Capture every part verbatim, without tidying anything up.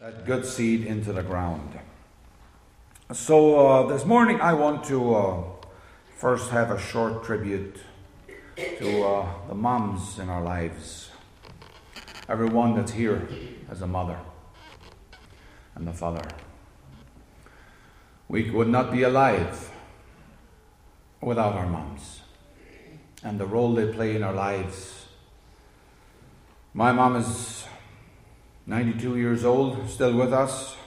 that good seed into the ground. So uh, this morning I want to uh, first have a short tribute to uh, the moms in our lives. Everyone that's here as a mother and a father. We would not be alive without our moms and the role they play in our lives. My mom is ninety-two years old, still with us.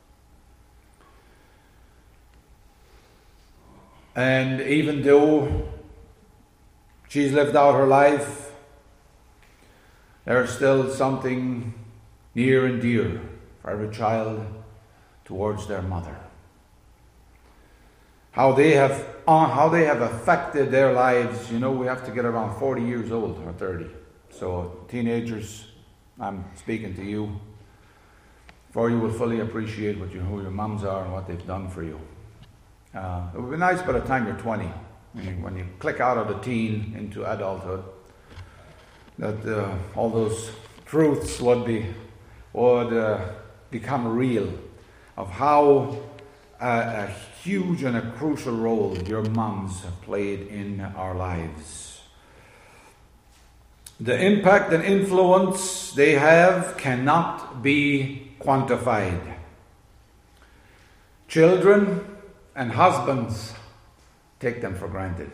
And even though she's lived out her life, there's still something near and dear for every child towards their mother. How they have uh, how they have affected their lives. You know, we have to get around forty years old or thirty. So teenagers, I'm speaking to you, for you will fully appreciate what you, who your moms are and what they've done for you. Uh, it would be nice by the time you're twenty, when you, when you click out of the teen into adulthood, that uh, all those truths would be would uh, become real, of how uh, a huge and a crucial role your moms have played in our lives. The impact and influence they have cannot be quantified. Children and husbands take them for granted.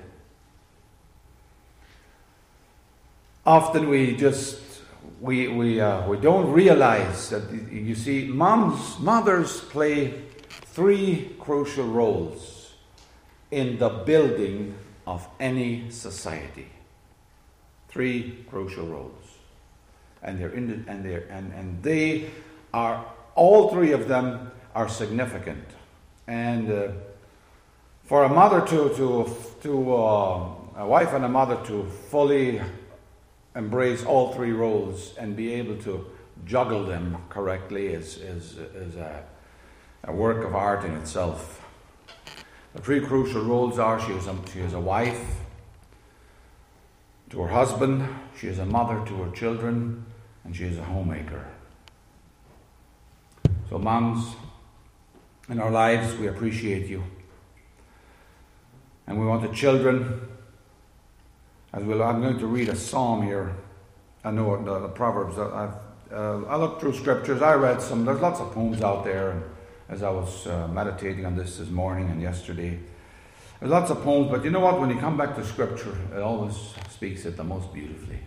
Often we just we we uh, we don't realize that, you see, moms mothers play three crucial roles in the building of any society. Three crucial roles, and they're in the, and they and and they are all three of them are significant. And uh, for a mother to to to uh, a wife and a mother to fully embrace all three roles and be able to juggle them correctly is is is a, a work of art in itself. The three crucial roles are: she is a, she is a wife to her husband, she is a mother to her children, and she is a homemaker. So moms, in our lives, we appreciate you. And we want the children, as well. I'm going to read a psalm here. I know the, the Proverbs. I've, uh, I looked through scriptures. I read some. There's lots of poems out there. And as I was uh, meditating on this this morning and yesterday, there's lots of poems. But you know what? When you come back to scripture, it always speaks it the most beautifully.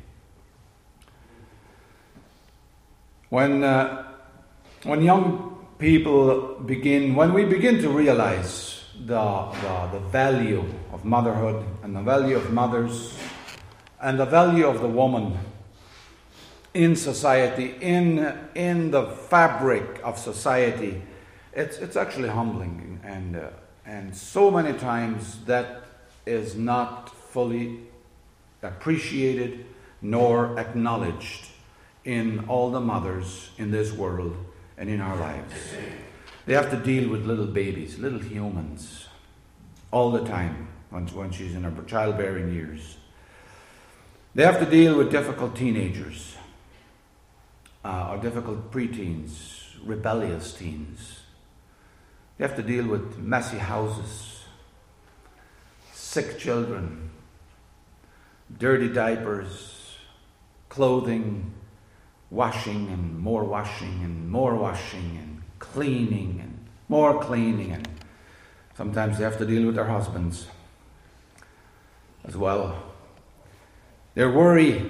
When uh, when young people begin, when we begin to realize the, the the value of motherhood and the value of mothers and the value of the woman in society, in in the fabric of society, it's it's actually humbling, and uh, and so many times that is not fully appreciated nor acknowledged in all the mothers in this world and in our lives. They have to deal with little babies, little humans, all the time when, when she's in her childbearing years. They have to deal with difficult teenagers, uh, or difficult preteens, rebellious teens. They have to deal with messy houses, sick children, dirty diapers, clothing, washing and more washing and more washing and cleaning and more cleaning. And sometimes they have to deal with their husbands as well. They worry.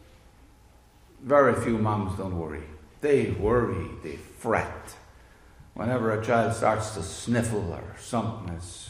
Very few moms don't worry. They worry, they fret. Whenever a child starts to sniffle or something, it's,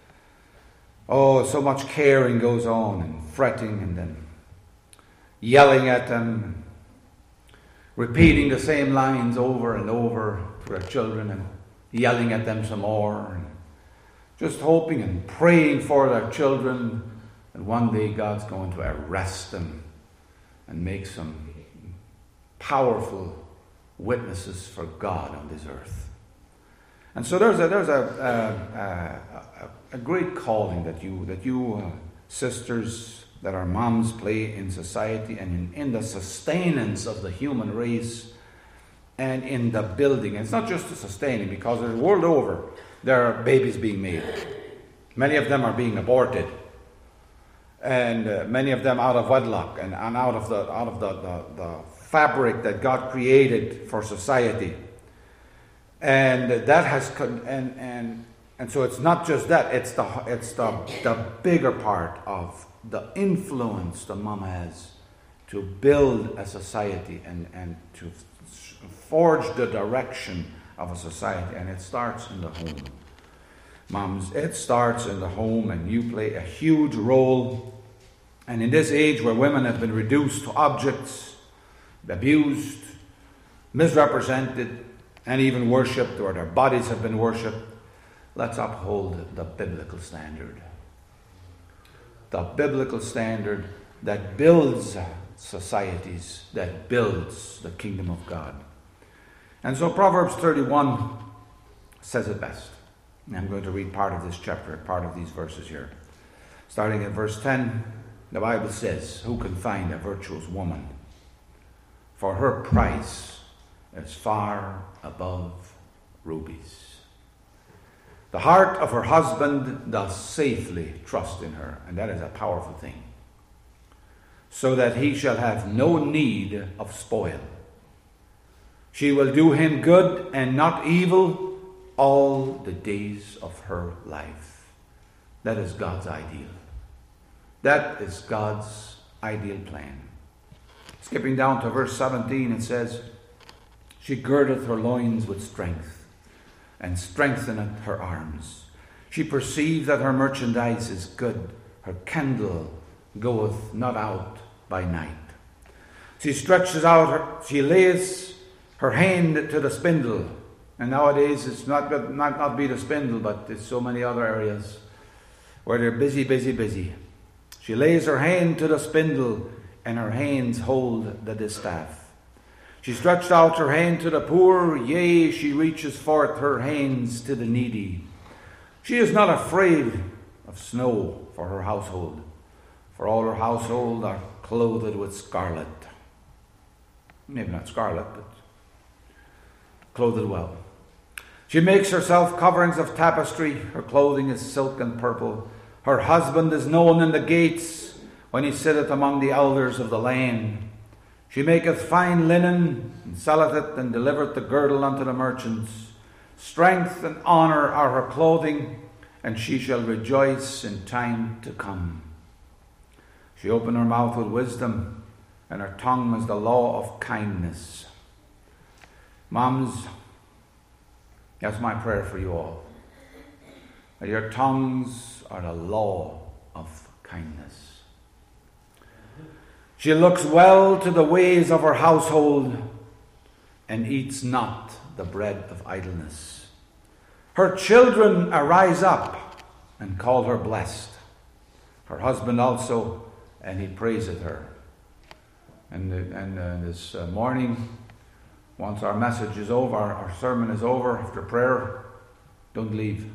oh, so much caring goes on, and fretting, and then yelling at them, repeating the same lines over and over to their children, and yelling at them some more, and just hoping and praying for their children that one day God's going to arrest them and make some powerful witnesses for God on this earth. And so there's a there's a a, a, a great calling that you that you uh, sisters that our moms play in society and in, in the sustenance of the human race and in the building. And it's not just the sustaining, because the world over there are babies being made. Many of them are being aborted, and uh, many of them out of wedlock and, and out of the out of the, the, the fabric that God created for society. And that has and and and so it's not just that, it's the it's the the bigger part of the influence the mom has to build a society and, and to forge the direction of a society. And it starts in the home. Moms, it starts in the home, and you play a huge role. And in this age where women have been reduced to objects, abused, misrepresented, and even worshipped, or their bodies have been worshipped, let's uphold the biblical standard. The biblical standard that builds societies, that builds the kingdom of God. And so Proverbs thirty-one says it best. And I'm going to read part of this chapter, part of these verses here. Starting at verse ten, the Bible says, "Who can find a virtuous woman? For her price is far above rubies. The heart of her husband does safely trust in her," and that is a powerful thing, "so that he shall have no need of spoil. She will do him good and not evil all the days of her life." That is God's ideal. That is God's ideal plan. Skipping down to verse seventeen, it says, "She girdeth her loins with strength, and strengtheneth her arms. She perceived that her merchandise is good. Her candle goeth not out by night. She stretches out her, she lays her hand to the spindle." And nowadays it's not, not, not be the spindle, but it's so many other areas where they're busy, busy, busy. "She lays her hand to the spindle, and her hands hold the distaff. She stretched out her hand to the poor, yea, she reaches forth her hands to the needy. She is not afraid of snow for her household, for all her household are clothed with scarlet." Maybe not scarlet, but clothed well. "She makes herself coverings of tapestry, her clothing is silk and purple. Her husband is known in the gates, when he sitteth among the elders of the land. She maketh fine linen, and selleth it, and delivereth the girdle unto the merchants. Strength and honour are her clothing, and she shall rejoice in time to come. She opened her mouth with wisdom, and her tongue is the law of kindness." Moms, that's my prayer for you all. That your tongues are the law of kindness. "She looks well to the ways of her household, and eats not the bread of idleness. Her children arise up and call her blessed. Her husband also, and he praiseth her." And, and uh, this uh, morning, once our message is over, our sermon is over, after prayer, don't leave.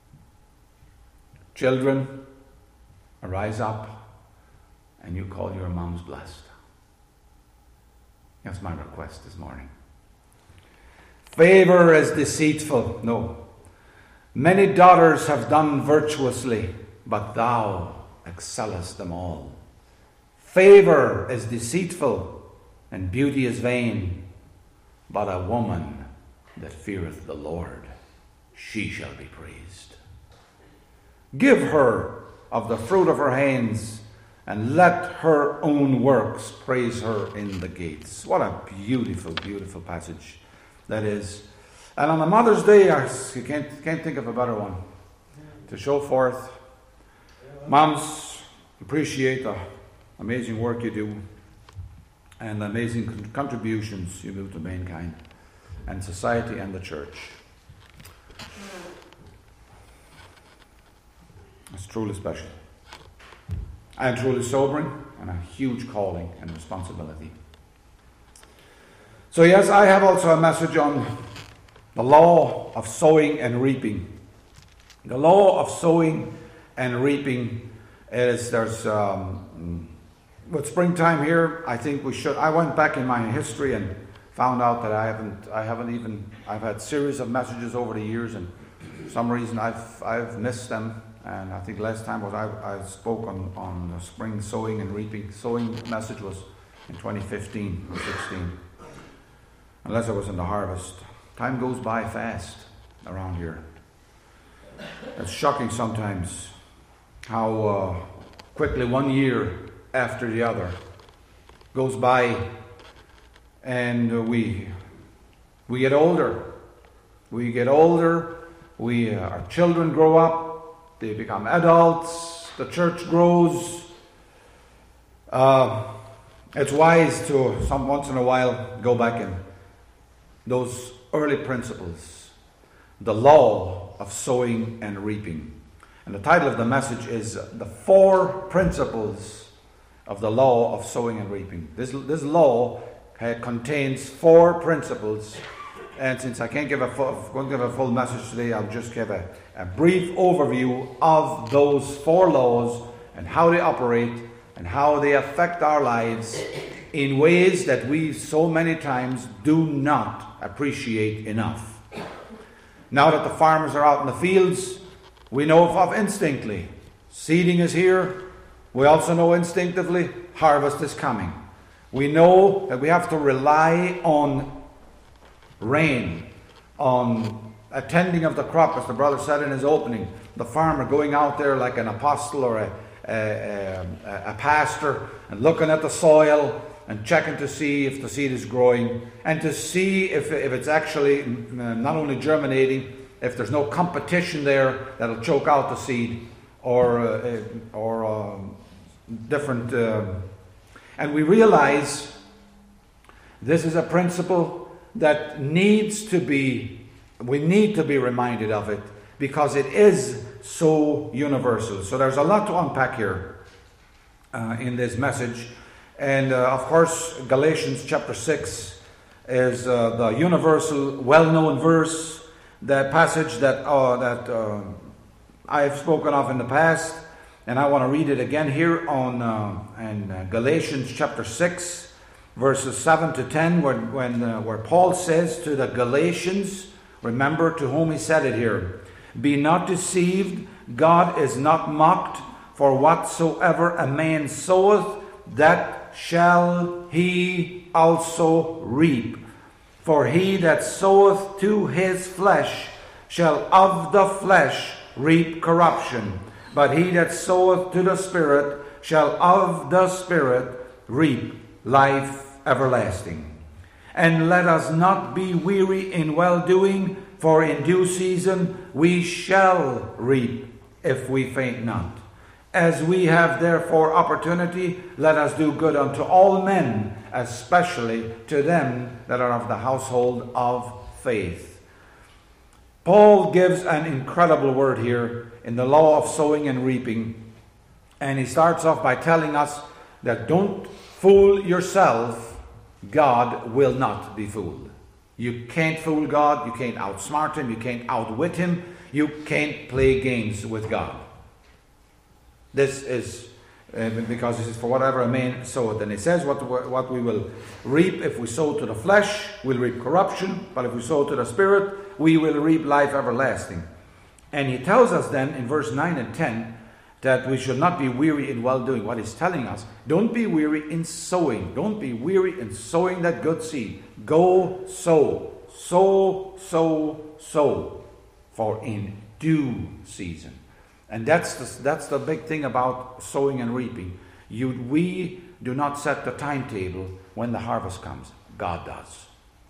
Children, arise up, and you call your moms blessed. That's my request this morning. "Favor is deceitful." No. "Many daughters have done virtuously, but thou excellest them all. Favor is deceitful, and beauty is vain. But a woman that feareth the Lord, she shall be praised. Give her of the fruit of her hands, and let her own works praise her in the gates." What a beautiful, beautiful passage that is. And on a Mother's Day, I can't, can't think of a better one to show forth. Moms, appreciate the amazing work you do and the amazing contributions you do to mankind and society and the church. It's truly special and truly sobering, and a huge calling and responsibility. So yes, I have also a message on the law of sowing and reaping. The law of sowing and reaping is, there's um, with springtime here, I think we should, I went back in my history and found out that I haven't, I haven't even, I've had series of messages over the years, and for some reason I've, I've missed them. And I think last time was I, I spoke on, on the spring sowing and reaping. Sowing message was in twenty fifteen or sixteen. Unless I was in the harvest. Time goes by fast around here. It's shocking sometimes how uh, quickly one year after the other goes by, and uh, we we get older. We get older. We uh, our children grow up. They become adults. The church grows. Uh, it's wise to some once in a while go back in those early principles, the law of sowing and reaping. And the title of the message is The Four Principles of the Law of Sowing and Reaping. This, this law uh, contains four principles. And since I can't give a full, going to give a full message today, I'll just give a, a brief overview of those four laws and how they operate and how they affect our lives in ways that we so many times do not appreciate enough. Now that the farmers are out in the fields, we know of instinctively seeding is here. We also know instinctively harvest is coming. We know that we have to rely on rain, on attending of the crop, as the brother said in his opening. The farmer going out there like an apostle or a, a, a, a pastor and looking at the soil and checking to see if the seed is growing and to see if, if it's actually not only germinating, if there's no competition there that'll choke out the seed or uh, or um, different. Uh, and we realize this is a principle that needs to be, we need to be reminded of it because it is so universal. So there's a lot to unpack here uh, in this message. And uh, of course, Galatians chapter six is uh, the universal, well-known verse, that passage that, uh, that uh, I've spoken of in the past. And I want to read it again here on uh, in uh, Galatians chapter six. Verses seven to ten, where, when, uh, where Paul says to the Galatians, remember to whom he said it here, be not deceived, God is not mocked, for whatsoever a man soweth, that shall he also reap. For he that soweth to his flesh shall of the flesh reap corruption, but he that soweth to the Spirit shall of the Spirit reap life everlasting. And let us not be weary in well-doing, for in due season we shall reap if we faint not. As we have therefore opportunity, let us do good unto all men, especially to them that are of the household of faith. Paul gives an incredible word here in the law of sowing and reaping. And he starts off by telling us that don't fool yourself. God will not be fooled. You can't fool God. You can't outsmart him. You can't outwit him. You can't play games with God. This is uh, because this is for whatever a man soweth. And it says what, what we will reap if we sow to the flesh, we'll reap corruption. But if we sow to the Spirit, we will reap life everlasting. And he tells us then in verse nine and ten that we should not be weary in well-doing. What he's telling us, don't be weary in sowing. Don't be weary in sowing that good seed. Go sow. Sow, sow, sow. For in due season. And that's the, that's the big thing about sowing and reaping. You, we do not set the timetable when the harvest comes. God does.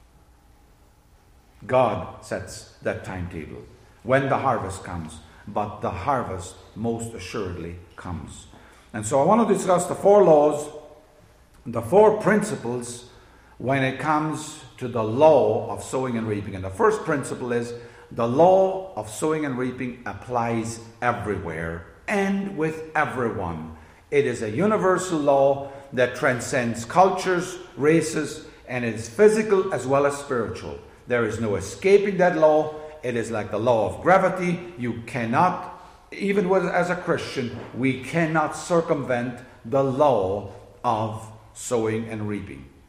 God sets that timetable when the harvest comes. But the harvest most assuredly comes. And so I want to discuss the four laws, the four principles when it comes to the law of sowing and reaping. And the first principle is the law of sowing and reaping applies everywhere and with everyone. It is a universal law that transcends cultures, races, and it is physical as well as spiritual. There is no escaping that law. It is like the law of gravity. You cannot, even with, as a Christian, we cannot circumvent the law of sowing and reaping.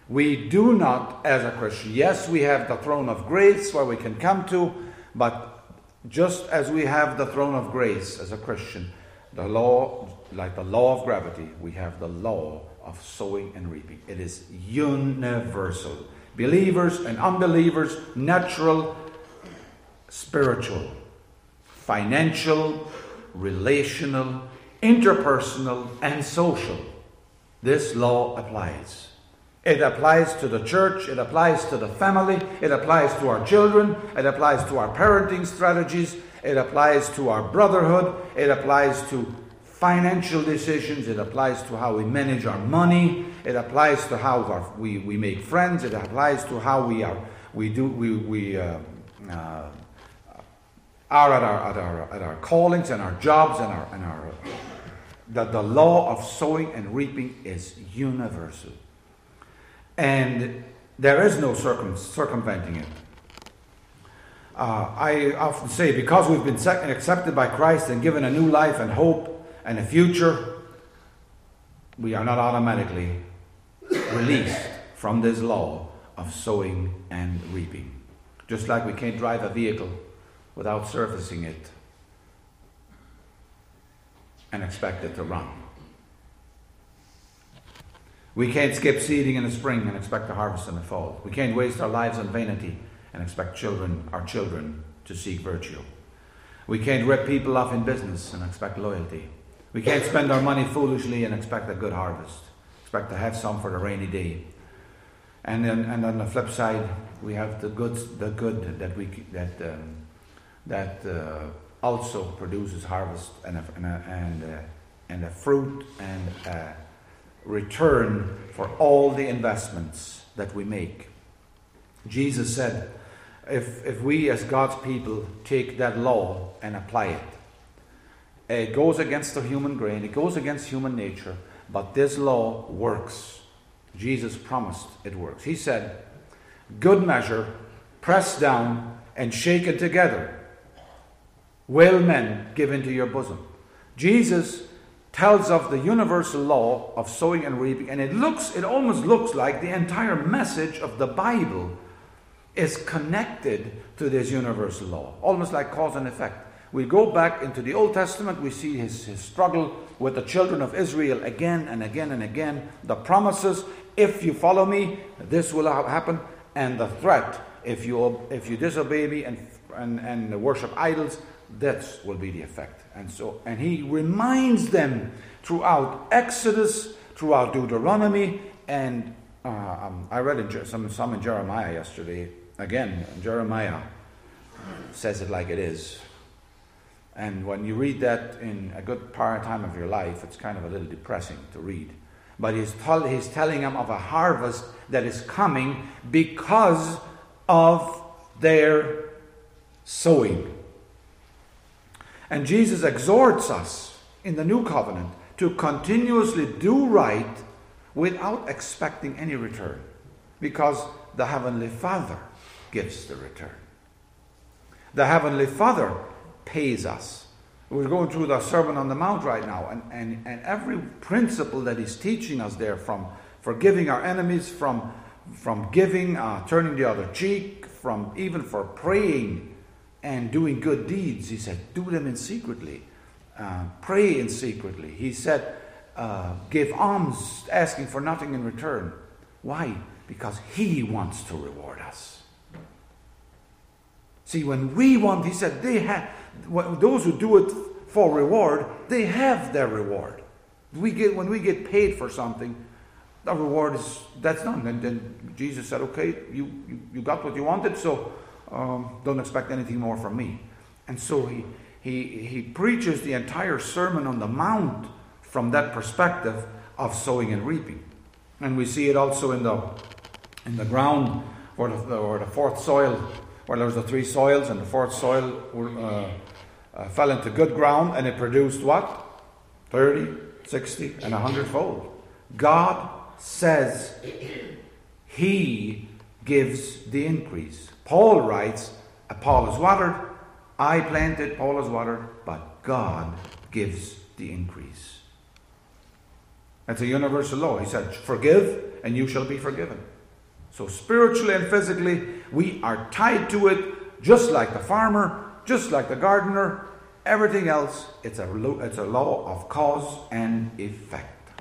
We do not, as a Christian, yes, we have the throne of grace where we can come to, but just as we have the throne of grace as a Christian, the law, like the law of gravity, we have the law of sowing and reaping. It is universal. Believers and unbelievers, natural, spiritual, financial, relational, interpersonal, and social. This law applies. It applies to the church, it applies to the family, it applies to our children, it applies to our parenting strategies, it applies to our brotherhood, it applies to financial decisions, it applies to how we manage our money, it applies to how our, we, we make friends, it applies to how we are we do we, we uh, uh, are at our, at our at our callings and our jobs and our and our that the law of sowing and reaping is universal. And there is no circum, circumventing it. Uh, I often say, because we've been accepted by Christ and given a new life and hope and a future, we are not automatically released from this law of sowing and reaping. Just like we can't drive a vehicle without surfacing it and expect it to run. We can't skip seeding in the spring and expect to harvest in the fall. We can't waste our lives on vanity and expect children, our children, to seek virtue. We can't rip people off in business and expect loyalty. We can't spend our money foolishly and expect a good harvest. Expect to have some for the rainy day. And then, and on the flip side, we have the good, the good that we that um, that uh, also produces harvest and a, and a, and a, and a fruit and a return for all the investments that we make. Jesus said, if if we as God's people take that law and apply it, it goes against the human grain, it goes against human nature, but this law works. Jesus promised it works. He said, good measure, pressed down and shaken together, will men give into your bosom. Jesus tells of the universal law of sowing and reaping, and it looks, it almost looks like the entire message of the Bible is connected to this universal law, almost like cause and effect. We go back into the Old Testament, we see his, his struggle with the children of Israel again and again and again. The promises, if you follow me, this will happen, and the threat, if you if you disobey me and and, and worship idols, that will be the effect. And so, and he reminds them throughout Exodus, throughout Deuteronomy, and uh, um, I read in some some in Jeremiah yesterday. Again, Jeremiah says it like it is. And when you read that in a good part time of your life, it's kind of a little depressing to read. But he's, tell, he's telling them of a harvest that is coming because of their sowing. And Jesus exhorts us in the new covenant to continuously do right without expecting any return, because the Heavenly Father gives the return. The Heavenly Father pays us. We're going through the Sermon on the Mount right now, and, and, and every principle that he's teaching us there, from forgiving our enemies, from, from giving, uh, turning the other cheek, from even for praying and doing good deeds, he said, do them in secretly. Uh, pray in secretly. He said, uh, give alms, asking for nothing in return. Why? Because he wants to reward us. See, when we want, he said, they have, those who do it for reward, they have their reward. We get when we get paid for something, the reward is that's done. And then Jesus said, "Okay, you you, you got what you wanted, so um, don't expect anything more from me." And so he he he preaches the entire Sermon on the Mount from that perspective of sowing and reaping, and we see it also in the in the ground or the or the fourth soil. Well, there was the three soils, and the fourth soil uh, uh, fell into good ground, and it produced what? thirty, sixty, and a hundredfold. God says he gives the increase. Paul writes, Apollos watered, I planted, Paul has watered, but God gives the increase. That's a universal law. He said, forgive, and you shall be forgiven. So spiritually and physically, we are tied to it, just like the farmer, just like the gardener. Everything else, it's a, lo- it's a law of cause and effect.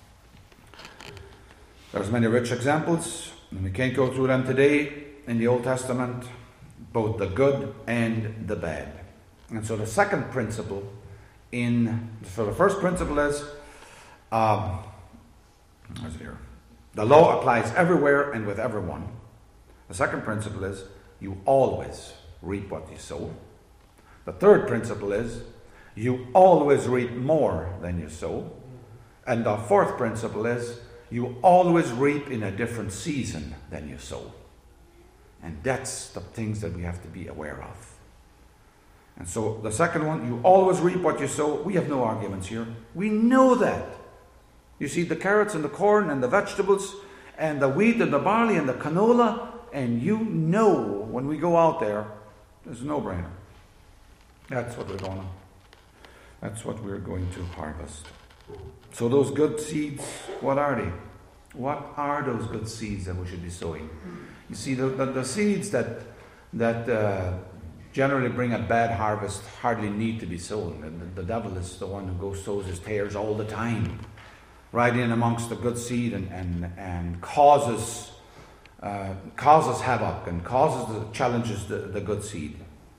There's many rich examples, and we can't go through them today in the Old Testament, both the good and the bad. And so the second principle in, so the first principle is, um, where's it here? The law applies everywhere and with everyone. The second principle is, you always reap what you sow. The third principle is, you always reap more than you sow. And the fourth principle is, you always reap in a different season than you sow. And that's the things that we have to be aware of. And so the second one, you always reap what you sow. We have no arguments here. We know that. You see the carrots and the corn and the vegetables and the wheat and the barley and the canola, and you know when we go out there, there's a no-brainer. That's what we're going to. That's what we're going to harvest. So those good seeds, what are they? What are those good seeds that we should be sowing? You see, the, the, the seeds that that uh, generally bring a bad harvest hardly need to be sown. And the, the devil is the one who goes sows his tares all the time, right in amongst the good seed, and and and causes uh, causes havoc and causes the, challenges the, the good seed.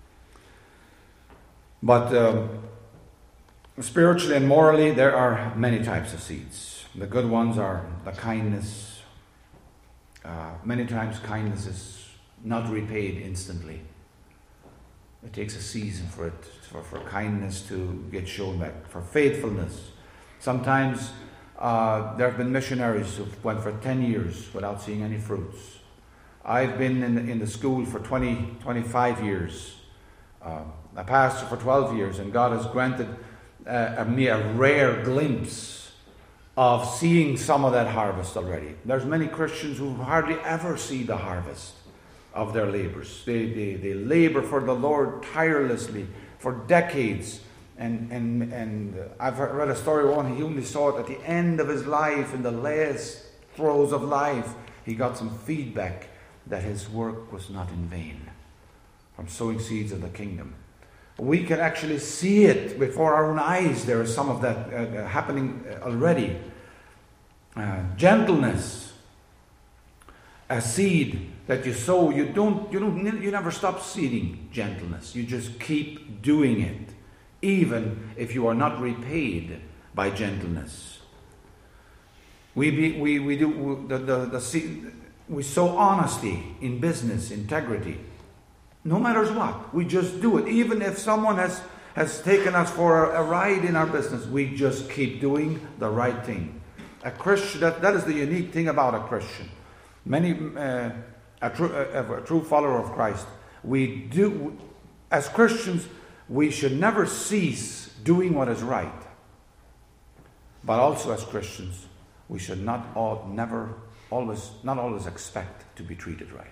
But um, spiritually and morally, there are many types of seeds. The good ones are the kindness. Uh, many times kindness is not repaid instantly. It takes a season for it, for, for kindness to get shown back, for faithfulness. Sometimes uh, there have been missionaries who went for ten years without seeing any fruits. I've been in the, in the school for twenty, twenty-five years. Uh, a pastor for twelve years, and God has granted uh, me a rare glimpse of seeing some of that harvest already. There's many Christians who hardly ever see the harvest of their labors. They, they, they labor for the Lord tirelessly for decades. And, and, and I've read a story of one, he only saw it at the end of his life, in the last throes of life. He got some feedback that his work was not in vain from sowing seeds of the kingdom. We can actually see it before our own eyes. There is some of that uh, happening already. Uh, gentleness, a seed that you sow, you don't, you don't, you never stop seeding gentleness. You just keep doing it, even if you are not repaid by gentleness. We be, we we do the the, the seed, we sow honesty in business, integrity. No matter what, we just do it. Even if someone has, has taken us for a, a ride in our business, we just keep doing the right thing. A Christian, that, that is the unique thing about a Christian. Many, uh, a, true, a, a true follower of Christ, we do, as Christians, we should never cease doing what is right. But also as Christians, we should not all, never, always, not always expect to be treated right.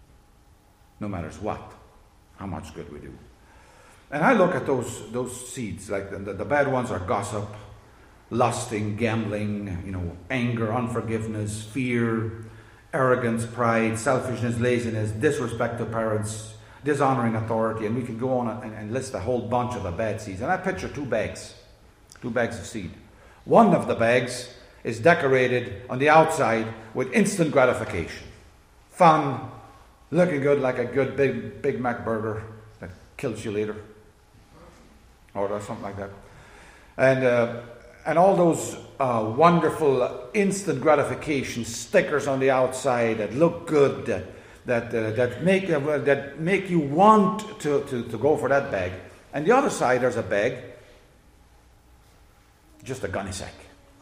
No matter what, how much good we do. And I look at those those seeds, like the, the, the bad ones are gossip, lusting, gambling, you know, anger, unforgiveness, fear, arrogance, pride, selfishness, laziness, disrespect to parents, dishonoring authority, and we can go on and, and list a whole bunch of the bad seeds. And I picture two bags, two bags of seed. One of the bags is decorated on the outside with instant gratification, fun, looking good, like a good big Big Mac burger that kills you later, or something like that, and uh, and all those uh, wonderful instant gratification stickers on the outside that look good, that that uh, that make uh, that make you want to, to to go for that bag. And the other side, there's a bag, just a gunny sack,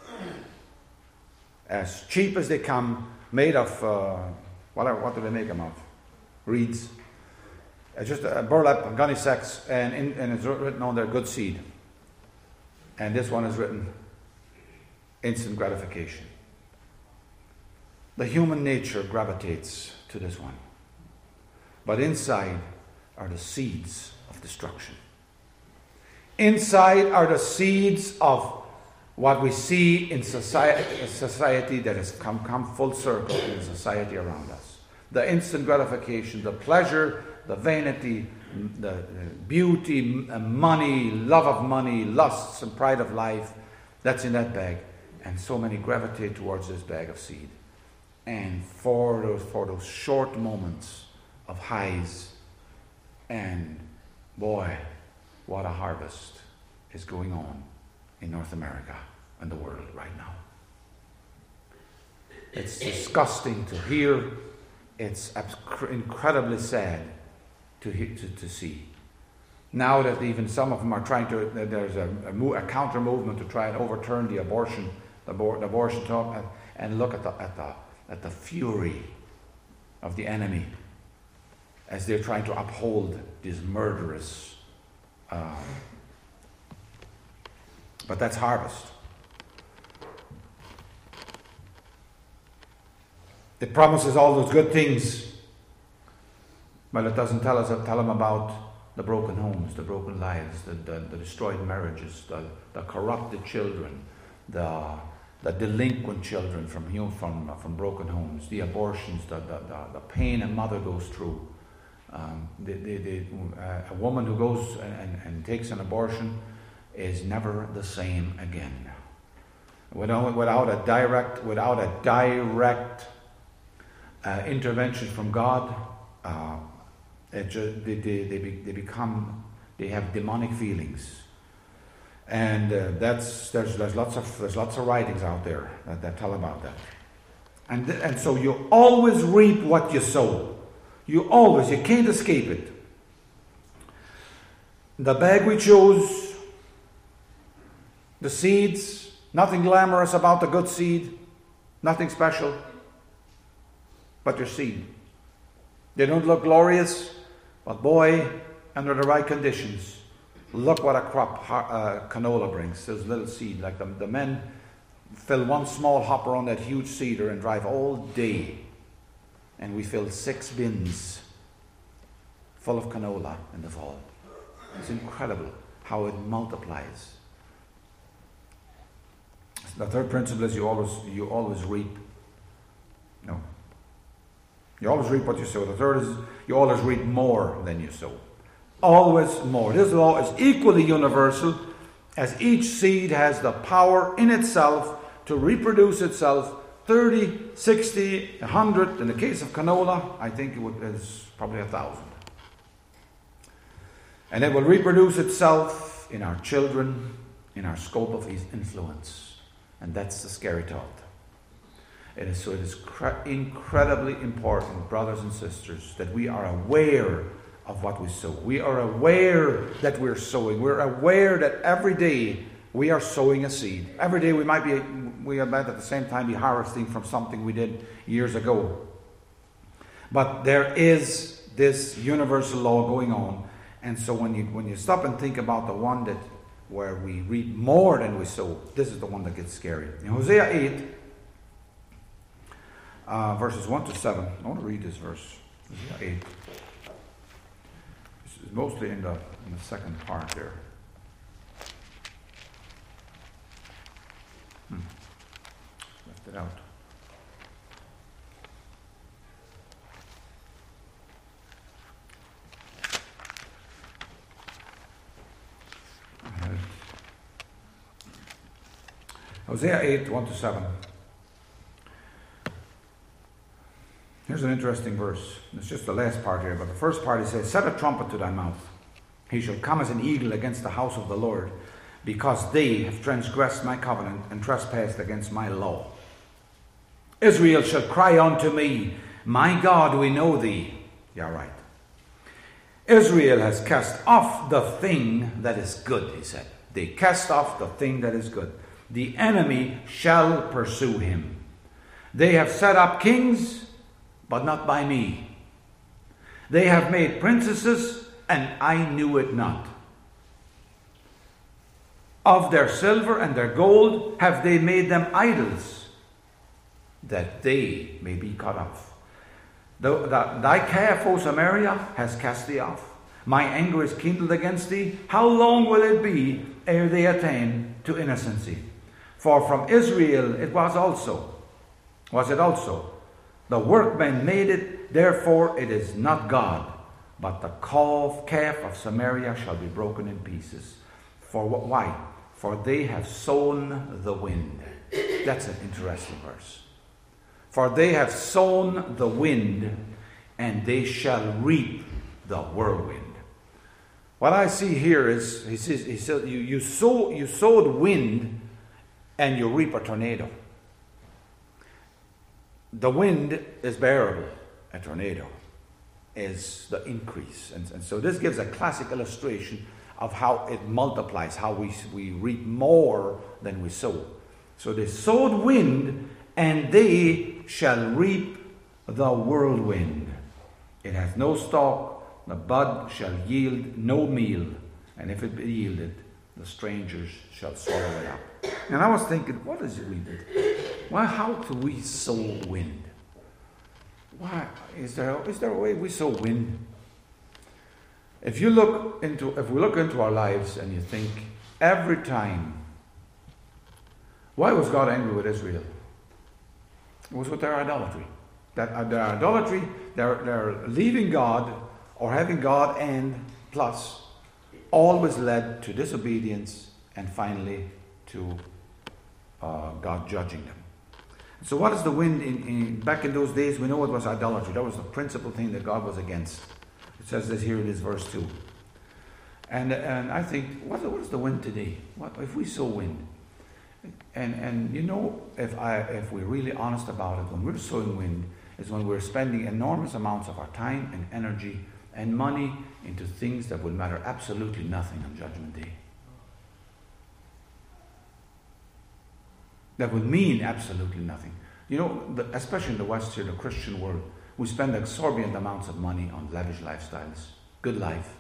as cheap as they come, made of uh, what what do they make them of? Reeds. It's just a burlap, gunny sacks, and, in, and it's written on there, good seed. And this one is written, instant gratification. The human nature gravitates to this one. But inside are the seeds of destruction. Inside are the seeds of what we see in society, society that has come, come full circle in the society around us. The instant gratification, the pleasure, the vanity, the beauty, money, love of money, lusts and pride of life, that's in that bag. And so many gravitate towards this bag of seed. And for those, for those short moments of highs, and boy, what a harvest is going on in North America and the world right now. It's disgusting to hear. It's incredibly sad to, to, to see. Now that even some of them are trying to, there's a, a, a counter movement to try and overturn the abortion, the, the abortion talk, and, and look at the, at the at the fury of the enemy as they're trying to uphold this murderous. Um, but that's harvest. It promises all those good things, but it doesn't tell us tell them about the broken homes, the broken lives, the, the, the destroyed marriages, the, the corrupted children, the the delinquent children from from from broken homes, the abortions, the the, the, the pain a mother goes through. Um, the, the, the, uh, a woman who goes and, and, and takes an abortion is never the same again. Without, without a direct without a direct uh, intervention from God, uh, it just, they, they, they, be, they become they have demonic feelings. And uh, that's there's there's lots of there's lots of writings out there that, that tell about that, and th- and so you always reap what you sow. You always you can't escape it. The bag we chose, the seeds, nothing glamorous about the good seed, nothing special, but your seed. They don't look glorious, but boy, under the right conditions. Look what a crop uh, canola brings. This little seed. Like the, the men fill one small hopper on that huge cedar and drive all day. And we fill six bins full of canola in the fall. It's incredible how it multiplies. The third principle is you always you always reap. No. You always reap what you sow. The third is you always reap more than you sow. Always more. This law is equally universal, as each seed has the power in itself to reproduce itself thirty, sixty, one hundred. In the case of canola, I think it would, is probably a thousand. And it will reproduce itself in our children, in our scope of influence. And that's the scary thought. It is, so it is cre- incredibly important, brothers and sisters, that we are aware of what we sow. We are aware that we're sowing. We're aware that every day we are sowing a seed. Every day we might be, we might at the same time be harvesting from something we did years ago. But there is this universal law going on. And so when you when you stop and think about the one that where we reap more than we sow, this is the one that gets scary. In Hosea eight, uh, verses one to seven, I want to read this verse. Hosea eight. It's mostly in the, in the second part there. Hmm. Left it out. I had it. Hosea eight, one to seven. Here's an interesting verse. It's just the last part here, but the first part, he says, "Set a trumpet to thy mouth. He shall come as an eagle against the house of the Lord, because they have transgressed my covenant and trespassed against my law. Israel shall cry unto me, my God, we know thee." Yeah, right. Israel has cast off the thing that is good, he said. They cast off the thing that is good. The enemy shall pursue him. They have set up kings, but not by me. They have made princesses, and I knew it not. Of their silver and their gold have they made them idols, that they may be cut off. The, the, thy calf, O Samaria, has cast thee off. My anger is kindled against thee. How long will it be ere they attain to innocency? For from Israel it was also, was it also. The workmen made it, therefore it is not God, but the calf, calf of Samaria shall be broken in pieces. For what? Why? For they have sown the wind. That's an interesting verse. For they have sown the wind, and they shall reap the whirlwind. What I see here is, he says, he says you, you, sow, you sow the wind, and you reap a tornado. The wind is bearable. A tornado is the increase. And, and so this gives a classic illustration of how it multiplies, how we, we reap more than we sow. So they sowed wind, and they shall reap the whirlwind. It has no stalk, the bud shall yield no meal, and if it be yielded, the strangers shall swallow it up. And I was thinking, what is it we did? Why, how do we sow wind? Why is there is there a way we sow wind? If you look into if we look into our lives and you think every time, why was God angry with Israel? It was with their idolatry. That uh, their idolatry, their their leaving God or having God and plus always led to disobedience and finally to uh, God judging them. So what is the wind in, in back in those days? We know it was idolatry. That was the principal thing that God was against. It says this here in this verse two. And and I think, what, what is the wind today? What if we sow wind? And and you know, if I if we're really honest about it, when we're sowing wind, is when we're spending enormous amounts of our time and energy and money into things that will matter absolutely nothing on Judgment Day. That would mean absolutely nothing. You know, the, especially in the West here, the Christian world, we spend exorbitant amounts of money on lavish lifestyles, good life,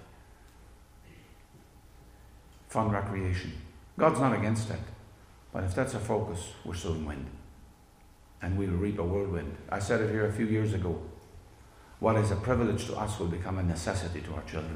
fun recreation. God's not against that. But if that's our focus, we're sowing wind. And we will reap a whirlwind. I said it here a few years ago. What is a privilege to us will become a necessity to our children.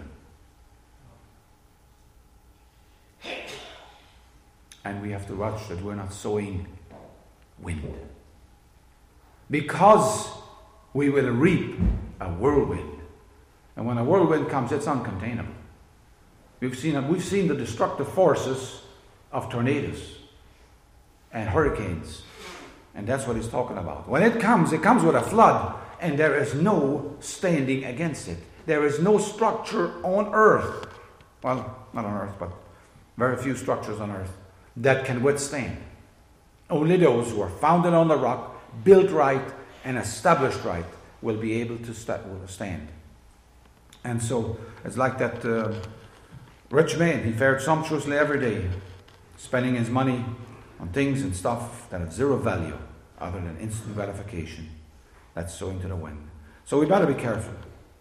And we have to watch that we're not sowing wind. Because we will reap a whirlwind. And when a whirlwind comes, it's uncontainable. We've seen, we've seen the destructive forces of tornadoes and hurricanes. And that's what he's talking about. When it comes, it comes with a flood, and there is no standing against it. There is no structure on earth, well, not on earth, but very few structures on earth, that can withstand. Only those who are founded on the rock, built right, and established right will be able to stand. And so it's like that uh, rich man. He fared sumptuously every day, spending his money on things and stuff that have zero value other than instant gratification. That's sowing to the wind. So we better be careful.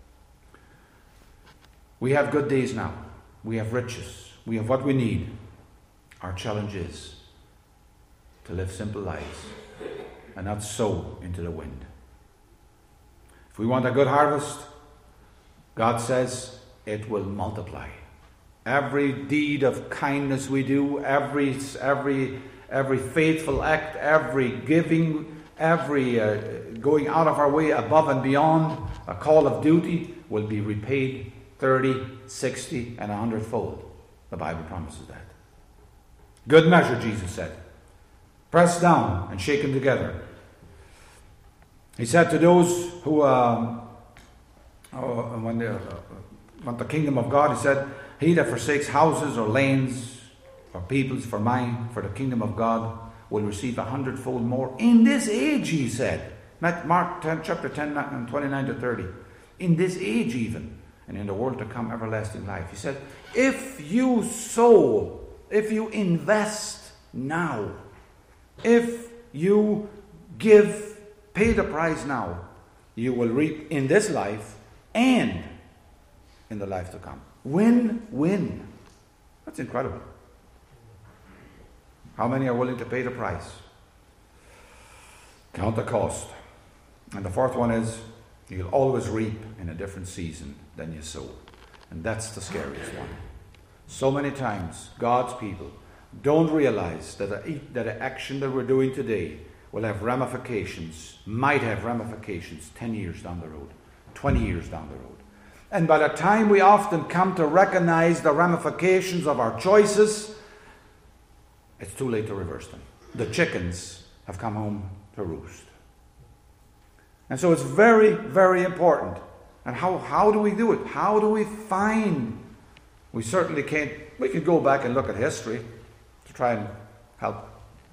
We have good days now. We have riches. We have what we need. Our challenge is to live simple lives and not sow into the wind. If we want a good harvest, God says it will multiply. Every deed of kindness we do, every every every faithful act, every giving, every uh, going out of our way above and beyond a call of duty will be repaid thirty, sixty, and a hundredfold. The Bible promises that. Good measure, Jesus said. Pressed down and shaken together. He said to those who um, oh, when they uh, want the kingdom of God, he said, he that forsakes houses or lands or peoples for mine, for the kingdom of God, will receive a hundredfold more. In this age, he said. Mark ten, chapter ten, twenty-nine to thirty. In this age even, and in the world to come, everlasting life. He said, if you sow, if you invest now, if you give, pay the price now, you will reap in this life and in the life to come. Win, win. That's incredible. How many are willing to pay the price? Count the cost. And the fourth one is, you'll always reap in a different season than you sow. And that's the scariest one. So many times, God's people, don't realize that a, that an action that we're doing today will have ramifications, might have ramifications ten years down the road, twenty years down the road. And by the time we often come to recognize the ramifications of our choices, it's too late to reverse them. The chickens have come home to roost. And so it's very, very important. And how, how do we do it? How do we find? We certainly can't, we could go back and look at history to try and help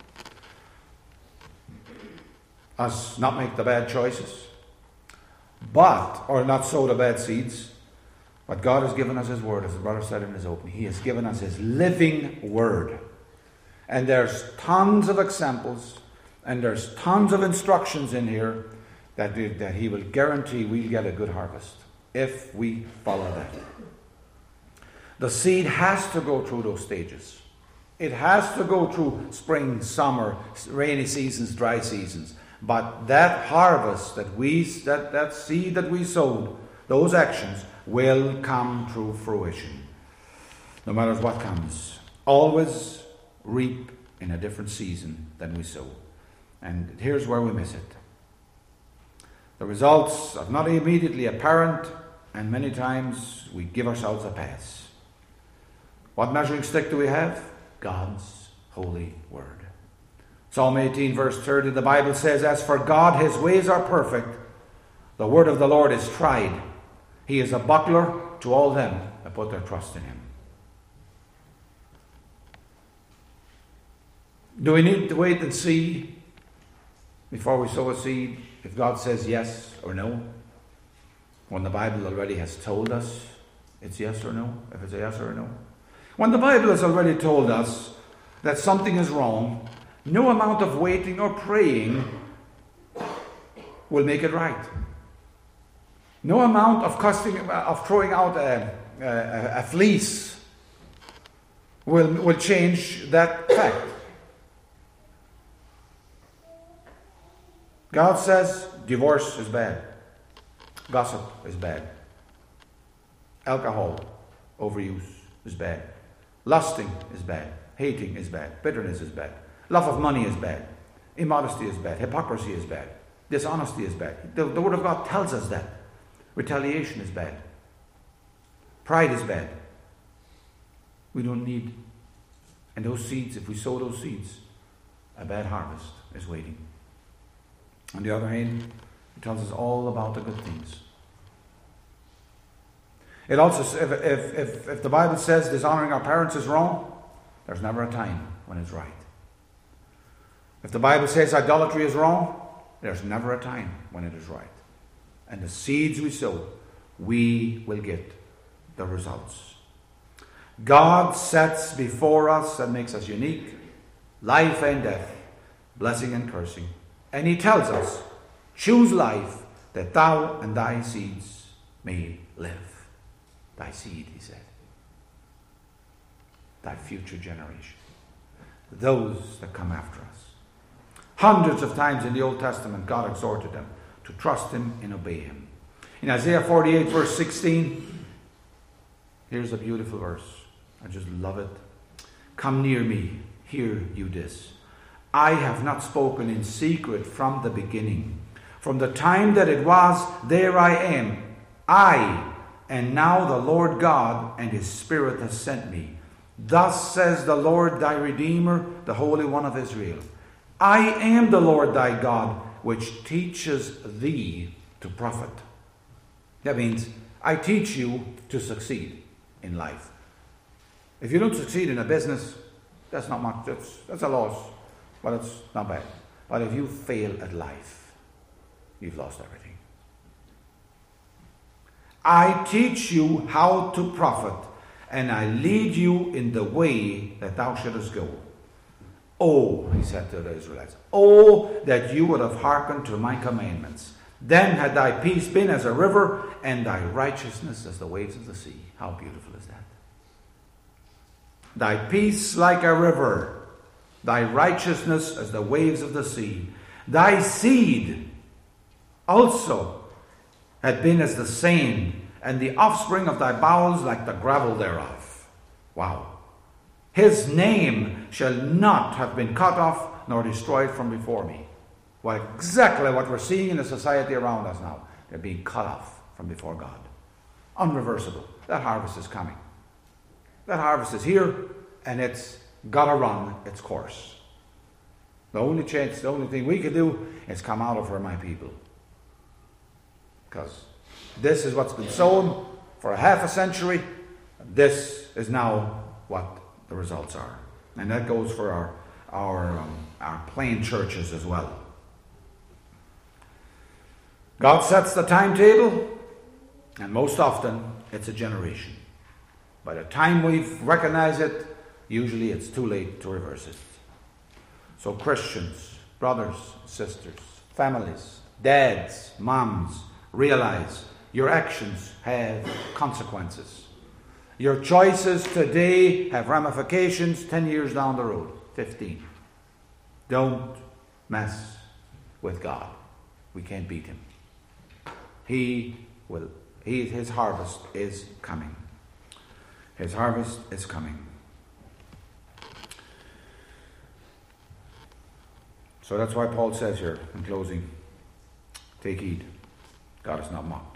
us not make the bad choices, but, or not sow the bad seeds. But God has given us His Word, as the brother said in his opening. He has given us His living Word. And there's tons of examples, and there's tons of instructions in here that, that He will guarantee we'll get a good harvest if we follow that. The seed has to go through those stages. It has to go through spring, summer, rainy seasons, dry seasons. But that harvest, that we, that, that seed that we sowed, those actions will come to fruition. No matter what comes. Always reap in a different season than we sow. And here's where we miss it. The results are not immediately apparent, and many times we give ourselves a pass. What measuring stick do we have? God's holy word. Psalm eighteen verse thirty, the Bible says, as for God, His ways are perfect. The word of the Lord is tried. He is a buckler to all them that put their trust in Him. Do we need to wait and see before we sow a seed if God says yes or no? When the Bible already has told us it's yes or no, if it's a yes or a no. When the Bible has already told us that something is wrong, no amount of waiting or praying will make it right. No amount of casting, of throwing out a, a, a fleece will, will change that fact. God says divorce is bad. Gossip is bad. Alcohol overuse is bad. Lusting is bad. Hating is bad. Bitterness is bad. Love of money is bad. Immodesty is bad. Hypocrisy is bad. Dishonesty is bad. The, the Word of God tells us that. Retaliation is bad. Pride is bad. We don't need. And those seeds, if we sow those seeds, a bad harvest is waiting. On the other hand, it tells us all about the good things. It also, if, if, if, if the Bible says dishonoring our parents is wrong, there's never a time when it's right. If the Bible says idolatry is wrong, there's never a time when it is right. And the seeds we sow, we will get the results. God sets before us and makes us unique, life and death, blessing and cursing. And He tells us, choose life that thou and thy seeds may live. Thy seed, He said. Thy future generation. Those that come after us. Hundreds of times in the Old Testament, God exhorted them to trust Him and obey Him. In Isaiah forty-eight, verse sixteen, here's a beautiful verse. I just love it. Come near me, hear you this. I have not spoken in secret from the beginning. From the time that it was, there I am. I, and now the Lord God and His Spirit has sent me. Thus says the Lord thy Redeemer, the Holy One of Israel. I am the Lord thy God, which teaches thee to profit. That means, I teach you to succeed in life. If you don't succeed in a business, that's not much, that's, that's a loss. But it's not bad. But if you fail at life, you've lost everything. I teach you how to profit, and I lead you in the way that thou shouldest go. Oh, He said to the Israelites, oh, that you would have hearkened to my commandments. Then had thy peace been as a river, and thy righteousness as the waves of the sea. How beautiful is that? Thy peace like a river, thy righteousness as the waves of the sea. Thy seed also had been as the sand, and the offspring of thy bowels like the gravel thereof. Wow. His name shall not have been cut off nor destroyed from before me. Well, exactly what we're seeing in the society around us now. They're being cut off from before God. Unreversible. That harvest is coming. That harvest is here, and it's got to run its course. The only chance, the only thing we can do is come out of her, my people. Because this is what's been sown for a half a century. This is now what the results are. And that goes for our, our, um, our plain churches as well. God sets the timetable, and most often it's a generation. By the time we recognize it, usually it's too late to reverse it. So Christians, brothers, sisters, families, dads, moms, realize your actions have consequences. Your choices today have ramifications ten years down the road, fifteen. Don't mess with God. We can't beat him. He will, he, his harvest is coming. His harvest is coming. So that's why Paul says here in closing, take heed, God is not mocked.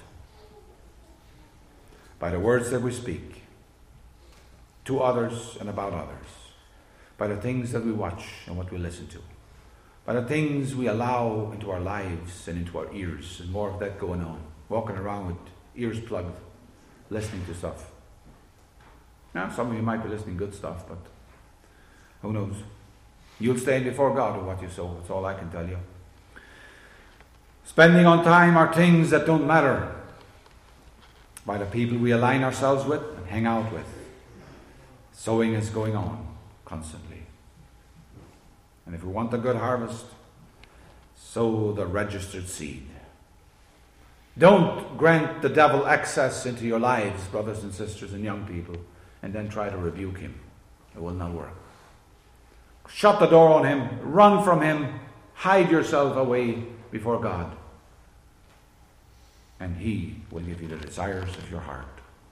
By the words that we speak to others and about others, by the things that we watch and what we listen to, by the things we allow into our lives and into our ears, and more of that going on, walking around with ears plugged, listening to stuff. Now, some of you might be listening to good stuff, but who knows? You'll stand before God with what you sow. That's all I can tell you. Spending on time are things that don't matter. By the people we align ourselves with and hang out with. Sowing is going on constantly. And if we want a good harvest, sow the registered seed. Don't grant the devil access into your lives, brothers and sisters and young people, and then try to rebuke him. It will not work. Shut the door on him, run from him, hide yourself away before God, and he will give you the desires of your heart.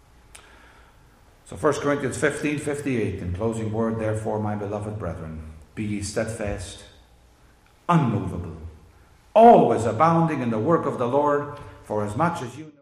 So First Corinthians fifteen fifty-eight, in closing word, therefore, my beloved brethren, be ye steadfast, unmovable, always abounding in the work of the Lord, for as much as you know